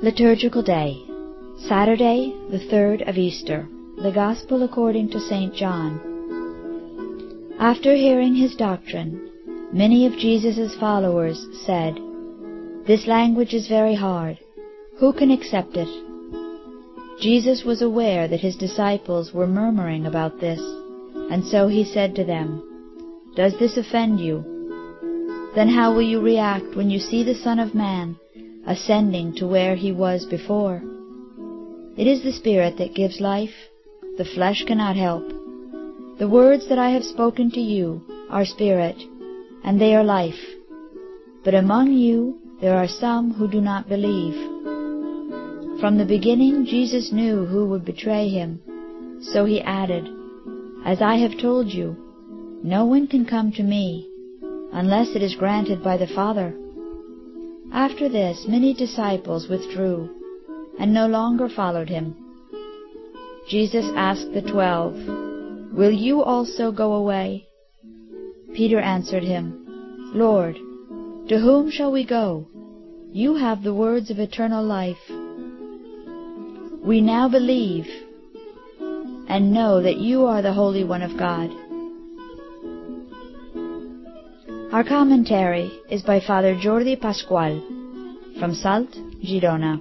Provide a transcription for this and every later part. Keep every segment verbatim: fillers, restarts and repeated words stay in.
Liturgical Day, Saturday, the third of Easter. The Gospel according to Saint John. After hearing his doctrine, many of Jesus' followers said, "This language is very hard. Who can accept it?" Jesus was aware that his disciples were murmuring about this, and so he said to them, "Does this offend you? Then how will you react when you see the Son of Man ascending to where he was before? It is the Spirit that gives life. The flesh cannot help. The words that I have spoken to you are spirit, and they are life. But among you there are some who do not believe." From the beginning Jesus knew who would betray him, so he added, "As I have told you, no one can come to me unless it is granted by the Father." After this, many disciples withdrew and no longer followed him. Jesus asked the twelve, "Will you also go away?" Peter answered him, "Lord, to whom shall we go? You have the words of eternal life. We now believe and know that you are the Holy One of God." Our commentary is by Father Jordi Pasqual from Salt, Girona.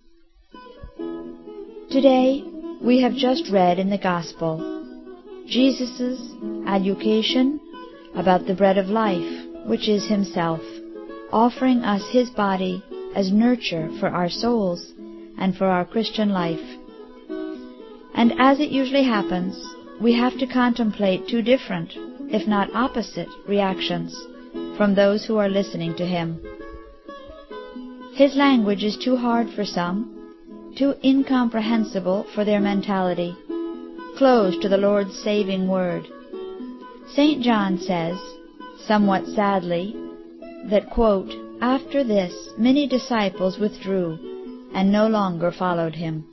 Today we have just read in the Gospel Jesus' education about the bread of life, which is himself, offering us his body as nurture for our souls and for our Christian life. And as it usually happens, we have to contemplate two different, if not opposite, reactions from those who are listening to him. His language is too hard for some, too incomprehensible for their mentality, closed to the Lord's saving word. Saint John says, somewhat sadly, that, quote, "After this many disciples withdrew and no longer followed him."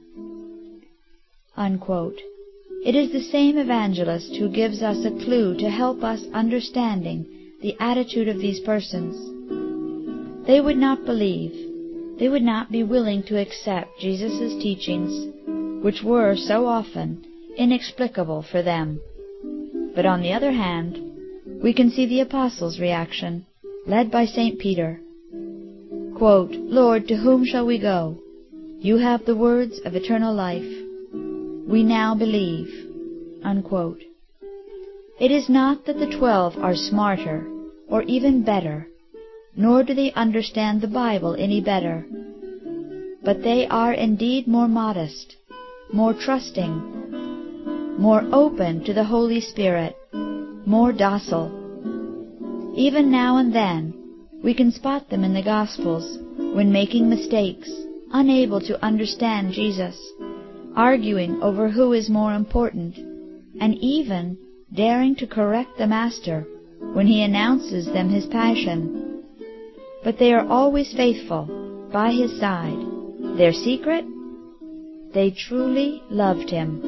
Unquote. It is the same evangelist who gives us a clue to help us understanding the attitude of these persons. They would not believe, they would not be willing to accept Jesus' teachings, which were so often inexplicable for them. But on the other hand, we can see the apostles' reaction, led by Saint Peter. Quote, "Lord, to whom shall we go? You have the words of eternal life. We now believe." Unquote. It is not that the twelve are smarter or even better, nor do they understand the Bible any better, but they are indeed more modest, more trusting, more open to the Holy Spirit, more docile. Even now and then we can spot them in the Gospels when making mistakes, unable to understand Jesus, arguing over who is more important, and even daring to correct the Master when he announces them his passion. But they are always faithful, by his side. Their secret? They truly loved him.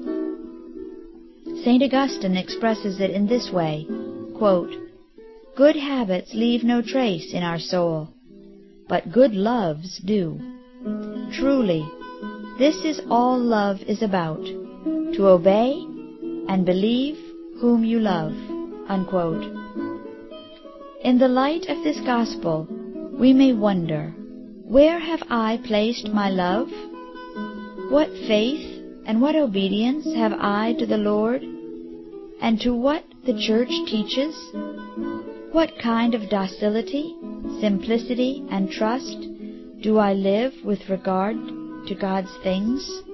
Saint Augustine expresses it in this way, quote, "Good habits leave no trace in our soul, but good loves do. Truly, this is all love is about, to obey and believe whom you love." Unquote. In the light of this Gospel, we may wonder, where have I placed my love? What faith and what obedience have I to the Lord, and to what the Church teaches? What kind of docility, simplicity, and trust do I live with regard to God's things?